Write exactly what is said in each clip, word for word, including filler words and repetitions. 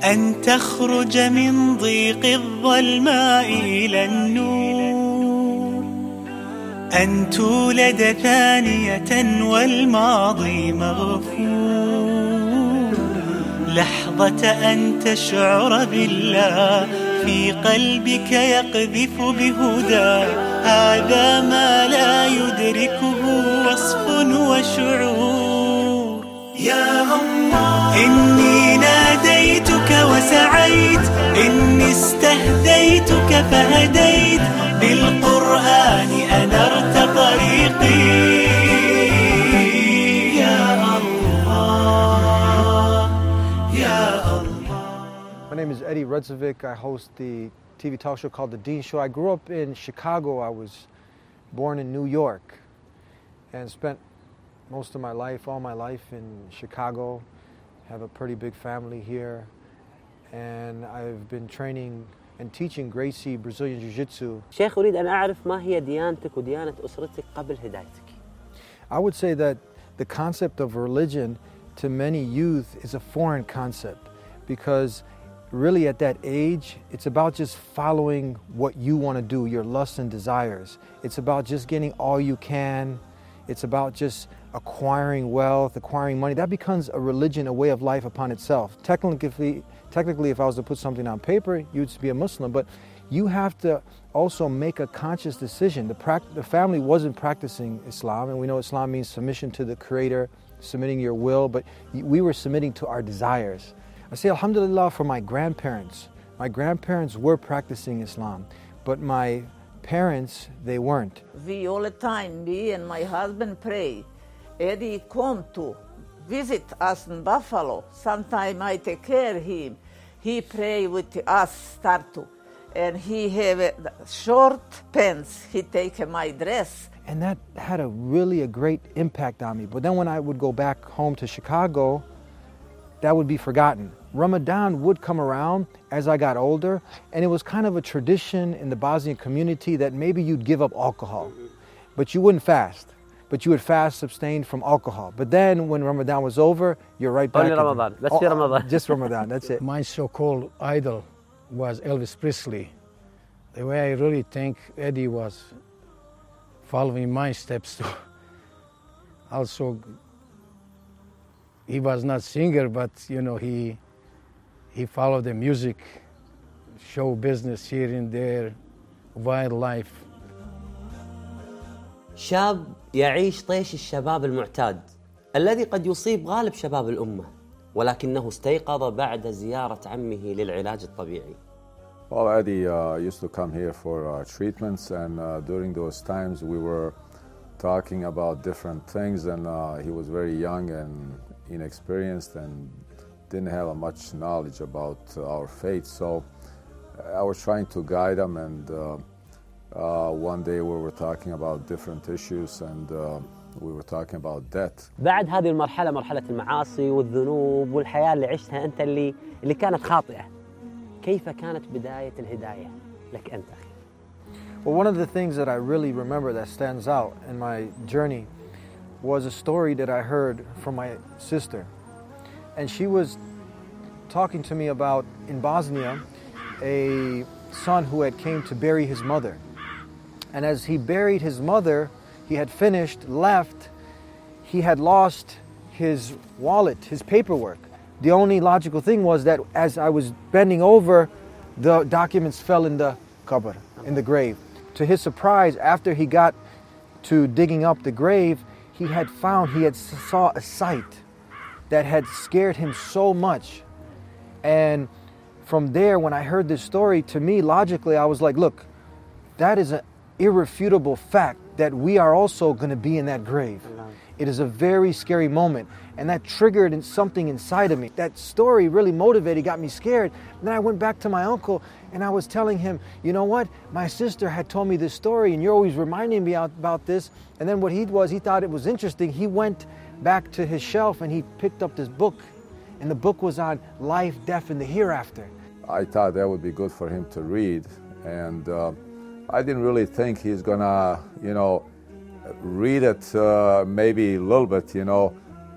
أن تخرج من ضيق الظلماء إلى النور، أن تولد ثانية والماضي مغفور، لحظة أن تشعر بالله في قلبك يقذف بهدى، هذا ما لا يدركه وصف وشعور. يا الله إني ناديتك وسعيت، إني استهديتك فهديت، بالقرآن أنرت طريقي. يا الله يا الله. My name is Eddie Rudzovic. I host the T V talk show called The Dean Show. I grew up in Chicago. I was born in New York and spent most of my life, all my life in Chicago. Have a pretty big family here. And I've been training and teaching Gracie Brazilian Jiu-Jitsu. شيخ أريد أن أعرف ما هي ديانتك وديانة أسرتك قبل هدايتك. I would say that the concept of religion to many youth is a foreign concept, because really at that age, it's about just following what you want to do, your lusts and desires. It's about just getting all you can. It's about just acquiring wealth, acquiring money. That becomes a religion, a way of life upon itself. Technically, technically, if I was to put something on paper, you'd be a Muslim, but you have to also make a conscious decision. The, pract- the family wasn't practicing Islam, and we know Islam means submission to the Creator, submitting your will, but we were submitting to our desires. I say alhamdulillah for my grandparents. My grandparents were practicing Islam, but my parents, they weren't. We all the time, me and my husband pray. Eddie come to visit us in Buffalo. Sometime I take care of him. He pray with us, start to. And he have a short pants. He take my dress. And that had a really a great impact on me. But then when I would go back home to Chicago, that would be forgotten. Ramadan would come around as I got older, and it was kind of a tradition in the Bosnian community that maybe you'd give up alcohol, but you wouldn't fast. But you would fast, abstain from alcohol. But then when Ramadan was over, you're right back. Only Ramadan. That's oh, Ramadan. Just Ramadan, that's it. My so-called idol was Elvis Presley. The way I really think Eddie was following my steps too. Also, he was not singer, but you know, he he followed the music, show business here and there, wildlife. شاب يعيش طيش الشباب المعتاد الذي قد يصيب غالب شباب الأمة، ولكنه استيقظ بعد زيارة عمه للعلاج الطبيعي. Well, Eddie uh, used to come here for uh, treatments, and uh, during those times we were talking about different things, and uh, he was very young and inexperienced and didn't have much knowledge about uh, our faith. So I was trying to guide him, and uh, uh, one day we were talking about different issues, and uh, we were talking about death. بعد هذه المرحلة، مرحلة المعاصي والذنوب والحياة اللي عشتها أنت اللي اللي كانت خاطئة، كيف كانت بداية الهداية لك أنت أخي؟ Well, one of the things that I really remember that stands out in my journey was a story that I heard from my sister. And she was talking to me about, in Bosnia, a son who had came to bury his mother. And as he buried his mother, he had finished, left, he had lost his wallet, his paperwork. The only logical thing was that as I was bending over, the documents fell in the qabr, in the grave. To his surprise, after he got to digging up the grave, he had found, he had saw a sight that had scared him so much. And from there, when I heard this story, to me, logically, I was like, look, that is an irrefutable fact that we are also going to be in that grave. It is a very scary moment. And that triggered something inside of me. That story really motivated, got me scared. And then I went back to my uncle and I was telling him, you know what? My sister had told me this story and you're always reminding me about this. And then what he was, he thought it was interesting. He went back to his shelf and he picked up this book. And the book was on life, death, and the hereafter. I thought that would be good for him to read. And uh, I didn't really think he's gonna, you know, read it uh, maybe a little bit, you know.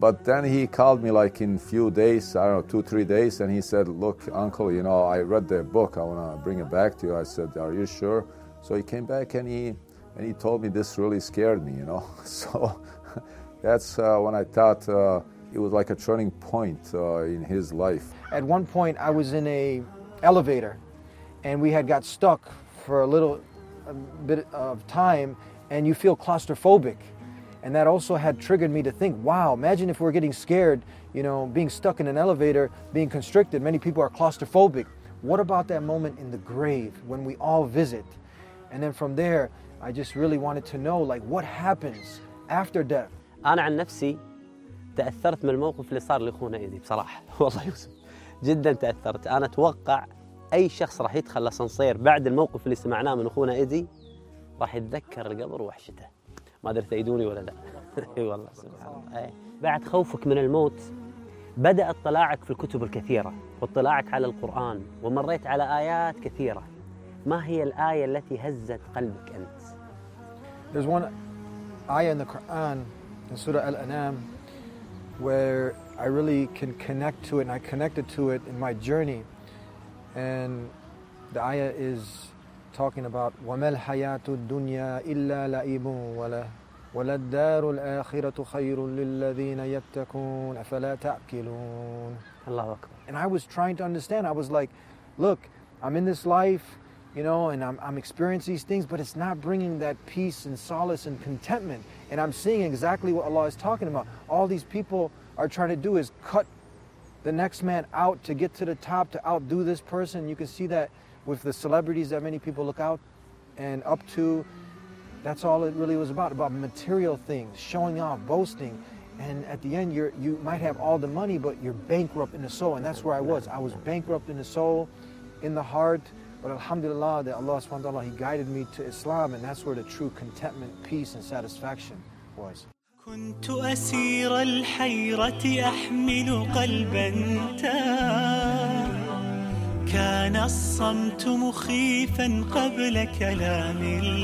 But then he called me like in few days, I don't know, two, three days, and he said, look, uncle, you know, I read the book, I want to bring it back to you. I said, are you sure? So he came back and he and he told me this really scared me, you know. So that's uh, when I thought uh, it was like a turning point uh, in his life. At one point, I was in a elevator, and we had got stuck for a little a bit of time, and you feel claustrophobic. And that also had triggered me to think, wow, imagine if we're getting scared, you know, being stuck in an elevator, being constricted. Many people are claustrophobic. What about that moment in the grave when we all visit? And then from there, I just really wanted to know, like, what happens after death? أنا عن نفسي تأثرت من الموقف اللي صار لأخونا إيدي بصراحة. والله يوسف جدا تأثرت. أنا أتوقع أي شخص راح يدخل الأسانسير بعد الموقف اللي سمعناه من أخونا إيدي راح يتذكر القبر ووحشته. ما أدري تأيدوني ولا لا. اي والله سبحان الله. بعد خوفك من الموت بدأ اطلاعك في الكتب الكثيرة واطلاعك على القرآن ومريت على آيات كثيرة. ما هي الآية التي هزت قلبك أنت؟ There's one ayah in the Quran, in Surah Al-An'am, where I really can connect to it, and I connected to it in my journey. And the ayah is talking about وَمَا الْحَيَاةُ الدُّنْيَا إِلَّا لَعِبٌ وَلَا وَلَلدَّارُ الْآخِرَةُ خَيْرٌ لِلَّذِينَ يَتَّقُونَ أَفَلَا تَعْقِلُونَ. الله أكبر. And I was trying to understand. I was like, look, I'm in this life, you know, and I'm, I'm experiencing these things, but it's not bringing that peace and solace and contentment. And I'm seeing exactly what Allah is talking about. All these people are trying to do is cut the next man out to get to the top, to outdo this person. You can see that with the celebrities that many people look out and up to. That's all it really was about, about material things, showing off, boasting. And at the end, you're, you might have all the money, but you're bankrupt in the soul. And that's where I was. I was bankrupt in the soul, in the heart. But alhamdulillah, that Allah subhanahu wa ta'ala, He guided me to Islam, and that's where the true contentment, peace, and satisfaction was. كنت أسير الحيرة أحمل قلبا تاه كان الصمت مخيفا قبل كلام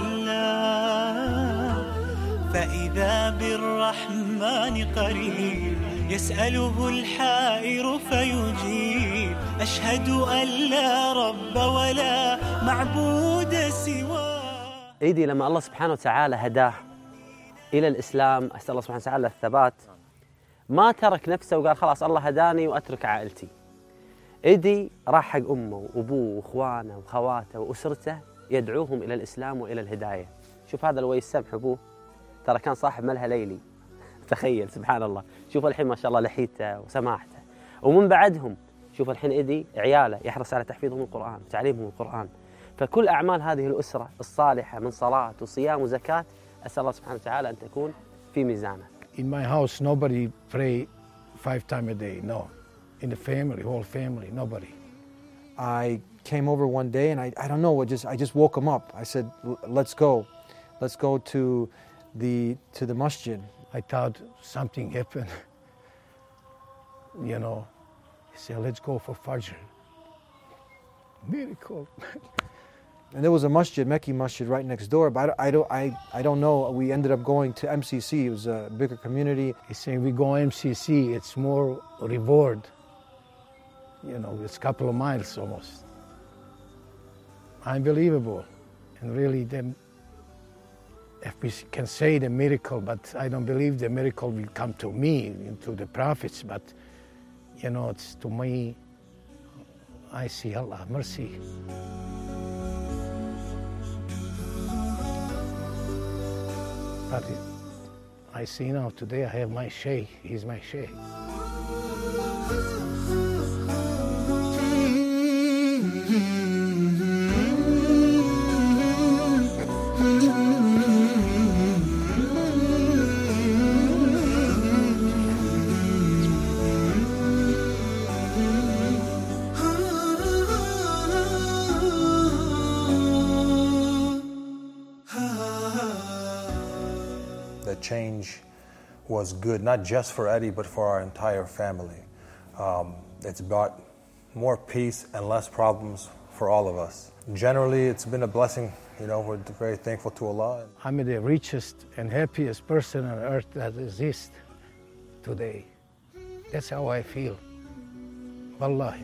الله فإذا بالرحمن قريب يسأله الحائر فيجيب أشهد أن لا رب ولا معبود سواه. إيدي لما الله سبحانه وتعالى هداه إلى الإسلام، أسأل الله سبحانه وتعالى الثبات، ما ترك نفسه وقال خلاص الله هداني وأترك عائلتي. إيدي راح حق أمه وأبوه وإخوانه وخواته وأسرته يدعوهم إلى الإسلام وإلى الهداية. شوف هذا الويس سمح أبوه ترى كان صاحب ملهى ليلي. تخيل سبحان الله. شوف الحين ما شاء الله لحيته وسماحته. ومن بعدهم شوف الحين إيدي عياله يحرص على تحفيظهم القرآن وتعليمهم القرآن. فكل أعمال هذه الأسرة الصالحة من صلاة وصيام وزكاة أسأل الله سبحانه وتعالى أن تكون في ميزانه. In my house, nobody pray five times a day, no. In the family, whole family, nobody. I came over one day, and I, I don't know, what just I just woke him up. I said, let's go. Let's go to the, to the masjid. I thought something happened. You know, he said, let's go for Fajr. Miracle. And there was a masjid, Mecca masjid, right next door, but I, I, don't, I, I don't know. We ended up going to M C C. It was a bigger community. He's saying, we go M C C, it's more reward. You know, it's a couple of miles almost. Unbelievable. And really, then, if we can say the miracle, but I don't believe the miracle will come to me, to the prophets, but, you know, it's to me, I see Allah, mercy. But it, I see now, today I have my sheikh, he's my sheikh. Change was good, not just for Eddie, but for our entire family. Um, it's brought more peace and less problems for all of us. Generally, it's been a blessing. You know, we're very thankful to Allah. I'm the richest and happiest person on earth that exists today. That's how I feel. Wallahi.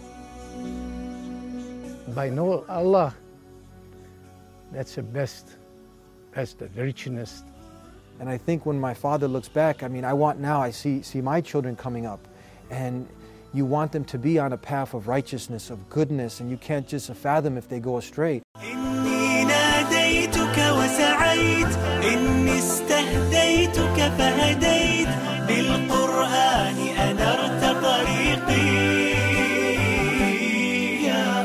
By know Allah, that's the best, best, the richness. And I think when my father looks back, I mean, I want now, I see, see my children coming up, and you want them to be on a path of righteousness, of goodness, and you can't just fathom if they go astray. إني ناديتك وسعيت إني استهديتك فهديت بالقرآن أنرت طريقي يا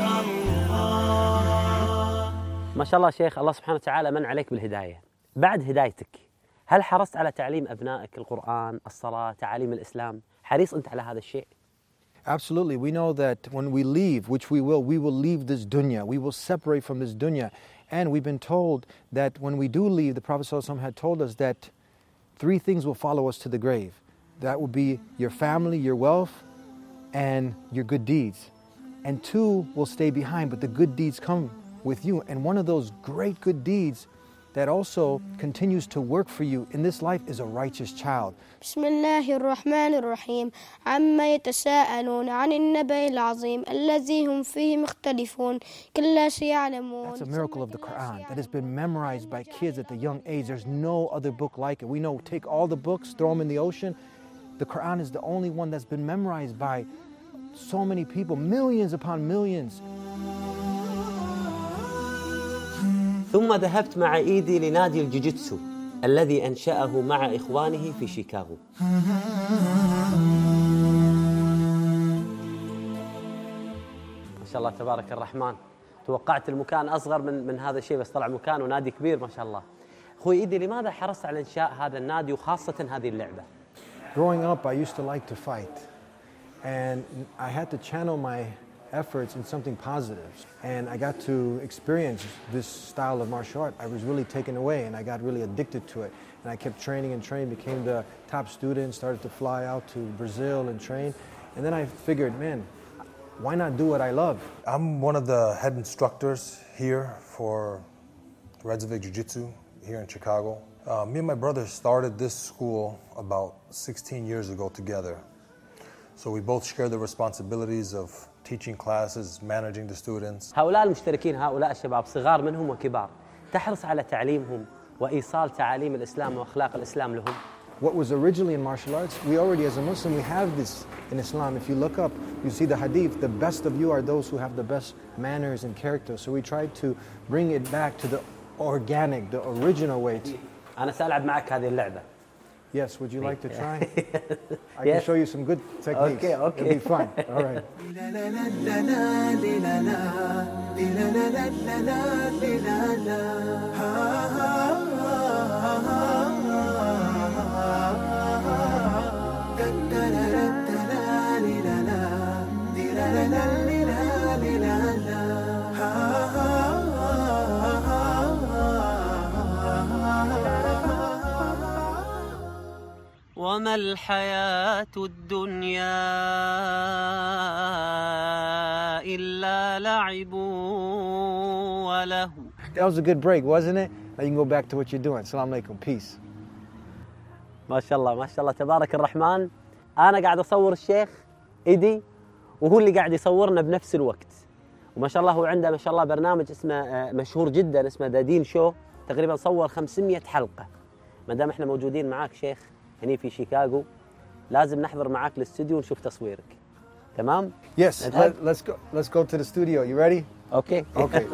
الله. ما شاء الله شيخ، الله سبحانه وتعالى من عليك بالهداية. بعد هدايتك هل حرصت على تعليم أبنائك القرآن، الصلاة، تعاليم الإسلام؟ حريص أنت على هذا الشيء؟ Absolutely. We know that when we leave, which we will, we will leave this dunya. We will separate from this dunya. And we've been told that when we do leave, the Prophet ﷺ had told us that three things will follow us to the grave. That will be your family, your wealth, and your good deeds. And two will stay behind, but the good deeds come with you. And one of those great good deeds that also continues to work for you in this life is a righteous child. بسم الله الرحمن الرحيم عما يتساءلون عن النبأ العظيم الذي هم فيه مختلفون كلا سيعلمون. That's a miracle of the Quran that has been memorized by kids at the young age. There's no other book like it. We know, take all the books, throw them in the ocean. The Quran is the only one that's been memorized by so many people, millions upon millions. ثم ذهبت مع إيدي لنادي الجوجيتسو الذي أنشأه مع إخوانه في شيكاغو. ما شاء الله تبارك الرحمن. توقعت المكان أصغر من من هذا الشيء، بس طلع مكان ونادي كبير ما شاء الله. أخوي إيدي، لماذا حرصت على إنشاء هذا النادي وخاصة هذه اللعبة؟ Growing up, I used to like to fight, and I had to channel my efforts in something positive. And I got to experience this style of martial art. I was really taken away, and I got really addicted to it. And I kept training and training, became the top student, started to fly out to Brazil and train. And then I figured, man, why not do what I love? I'm one of the head instructors here for Redzivik Jiu-Jitsu here in Chicago. Uh, me and my brother started this school about sixteen years ago together. So we both share the responsibilities of teaching classes, managing the students. هؤلاء المشتركين، هؤلاء الشباب صغار منهم وكبار، تحرص على تعليمهم وإيصال تعاليم الإسلام وأخلاق الإسلام لهم. What was originally in martial arts, we already as a Muslim, we have this in Islam. If you look up, you see the hadith, the best of you are those who have the best manners and character. So we tried to bring it back to the organic, the original way. To أنا سألعب معك هذه اللعبة. Yes, would you like to try? I Yes. can show you some good techniques. Okay, okay. It'll be fun. All right. وما الحياة الدنيا إلا لعب وله. That was a good break, wasn't it? Now you can go back to what you're doing. Assalamu alaikum. Peace. ما شاء الله ما شاء الله تبارك الرحمن. أنا قاعد أصور الشيخ إيدي وهو اللي قاعد يصورنا بنفس الوقت. وما شاء الله هو عنده ما شاء الله برنامج اسمه مشهور جدا اسمه ذا دين شو، تقريبا صور خمسمية حلقة. ما دام احنا موجودين معاك شيخ هني في شيكاغو، لازم نحضر معاك الاستوديو ونشوف تصويرك. تمام؟ Yes, let, let's go. Let's go to the studio. You ready? اوكي. Okay.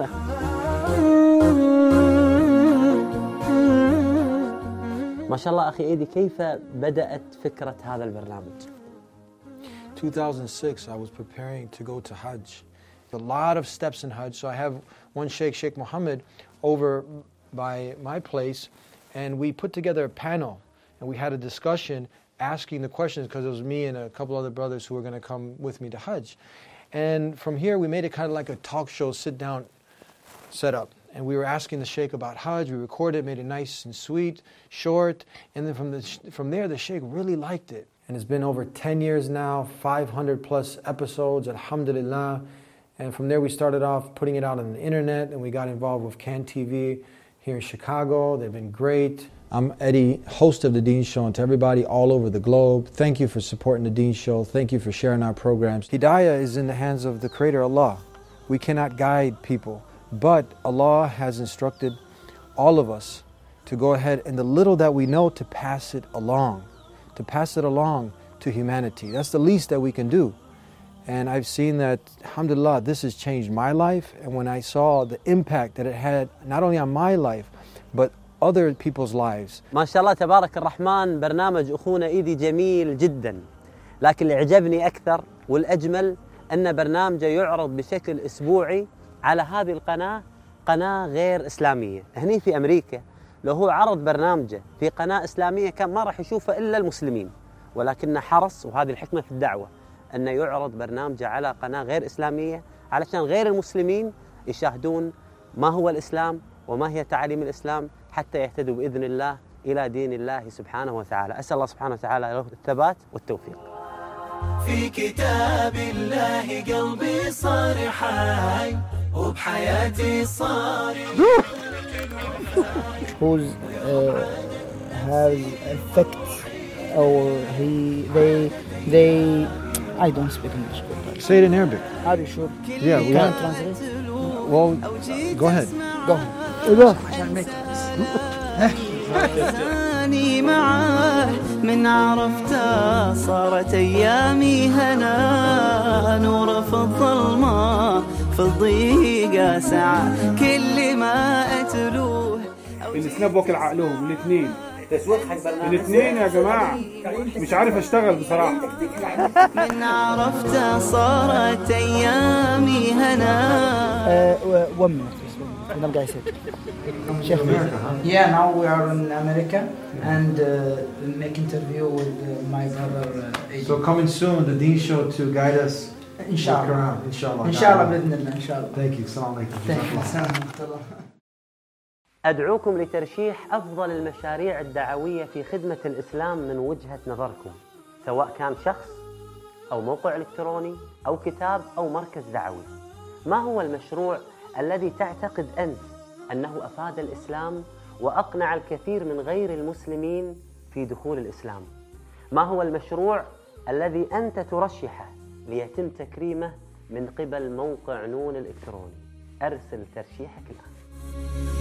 ما شاء الله أخي إيدي، كيف بدأت فكرة هذا البرنامج؟ two thousand six, I was preparing to go to Hajj. A lot of steps in Hajj. So I have one Sheikh, Sheikh Mohammed, over by my place, and we put together a panel, and we had a discussion asking the questions, because it was me and a couple other brothers who were going to come with me to Hajj. And from here, we made it kind of like a talk show, sit-down setup. And we were asking the Sheikh about Hajj. We recorded it, made it nice and sweet, short. And then from, the, from there, the Sheikh really liked it. And it's been over ten years now, five hundred plus episodes, alhamdulillah. And from there, we started off putting it out on the internet, and we got involved with Can T V here in Chicago. They've been great. I'm Eddie, host of the Dean Show, and to everybody all over the globe, thank you for supporting the Dean Show. Thank you for sharing our programs. Hidayah is in the hands of the Creator Allah. We cannot guide people, but Allah has instructed all of us to go ahead and the little that we know to pass it along, to pass it along to humanity. That's the least that we can do. And I've seen that, alhamdulillah, this has changed my life. And when I saw the impact that it had, not only on my life, but other people's lives. ما شاء الله تبارك الرحمن، برنامج أخونا إيدي جميل جدا، لكن اللي عجبني أكثر والأجمل أن برنامجه يعرض بشكل أسبوعي على هذه القناة، قناة غير إسلامية. هني في أمريكا لو هو عرض برنامجه في قناة إسلامية كان ما راح يشوفه إلا المسلمين، ولكنه حرص، وهذه الحكمة في الدعوة، أنه يعرض برنامجه على قناة غير إسلامية علشان غير المسلمين يشاهدون ما هو الإسلام وما هي تعاليم الإسلام، حتى يهتدوا بإذن الله إلى دين الله سبحانه وتعالى. أسأل الله سبحانه وتعالى له الثبات والتوفيق. في كتاب الله قلبي صار حي وبحياتي صار who's uh, has effect or he they they I don't speak English. Say it in Arabic. Are you sure? Yeah, we Can are. translate? Well, go ahead. Go ahead. إيه عشان make زاني معاه من عرفته صارت أيامي هنا، نور في الظلمة في الضيقة ساعة كل ما أتلوه. السناب واكل عقلهم الاثنين الاثنين يا جماعة، مش عارف اشتغل بصراحة. من عرفته صارت أيامي هنا. one minute. Yeah, now we are in America and uh, make interview with uh, my brother. Uh, So coming soon, the Dean Show to guide us. Inshallah. Inshallah. Inshallah. بإذن الله. Inshallah. Thank you. Assalamu alaikum. Thank you. Assalamu alaikum. أدعوكم لترشيح أفضل المشاريع الدعوية في خدمة الإسلام من وجهة نظركم، سواء كان شخص أو موقع إلكتروني أو كتاب أو مركز دعوي. ما هو المشروع الذي تعتقد أنت أنه أفاد الإسلام وأقنع الكثير من غير المسلمين في دخول الإسلام؟ ما هو المشروع الذي أنت ترشحه ليتم تكريمه من قبل موقع نون الإلكتروني؟ أرسل ترشيحك الآن.